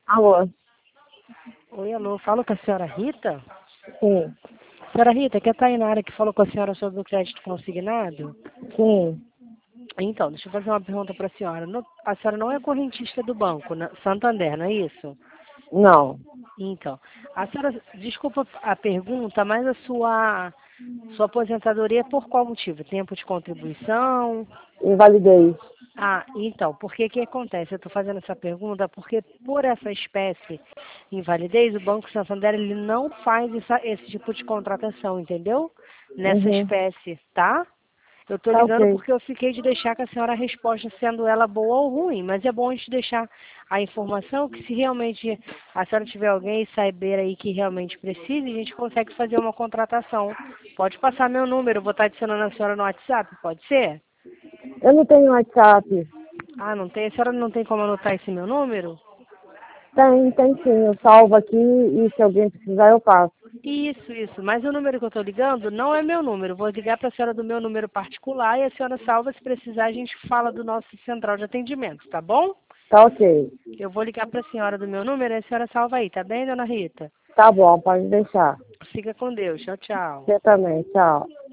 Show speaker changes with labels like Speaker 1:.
Speaker 1: Alô?
Speaker 2: Oi, alô, falo com a senhora Rita?
Speaker 1: Sim,
Speaker 2: Senhora Rita, que é a Tainara que falou com a senhora sobre o crédito consignado?
Speaker 1: sim.
Speaker 2: Então, deixa eu fazer uma pergunta para a senhora. A senhora não é correntista do banco, Santander, não é isso?
Speaker 1: Não.
Speaker 2: Então, a senhora, desculpa a pergunta, mas a sua aposentadoria é por qual motivo? Tempo de contribuição?
Speaker 1: Invalidez.
Speaker 2: Ah, então, porque que acontece? Eu estou fazendo essa pergunta porque por essa espécie de invalidez, o Banco Santander ele não faz esse tipo de contratação, entendeu? Nessa
Speaker 1: Uhum.
Speaker 2: espécie, tá? Eu estou
Speaker 1: Tá
Speaker 2: ligando
Speaker 1: ok.
Speaker 2: porque eu fiquei de deixar com a senhora a resposta, sendo ela boa ou ruim, mas é bom a gente deixar a informação que se realmente a senhora tiver alguém e saber aí que realmente precise, a gente consegue fazer uma contratação. Pode passar meu número, eu vou estar adicionando a senhora no WhatsApp, pode ser?
Speaker 1: Eu não tenho WhatsApp.
Speaker 2: Ah, não tem? A senhora não tem como anotar esse meu número?
Speaker 1: Tem sim. Eu salvo aqui e se alguém precisar eu passo.
Speaker 2: Isso. Mas o número que eu estou ligando não é meu número. Vou ligar para a senhora do meu número particular e a senhora salva. Se precisar, a gente fala do nosso central de atendimento, tá bom?
Speaker 1: Tá ok.
Speaker 2: Eu vou ligar para a senhora do meu número e a senhora salva aí, tá bem, dona Rita?
Speaker 1: Tá bom, pode deixar.
Speaker 2: Fica com Deus. Tchau, tchau.
Speaker 1: Você também, tchau.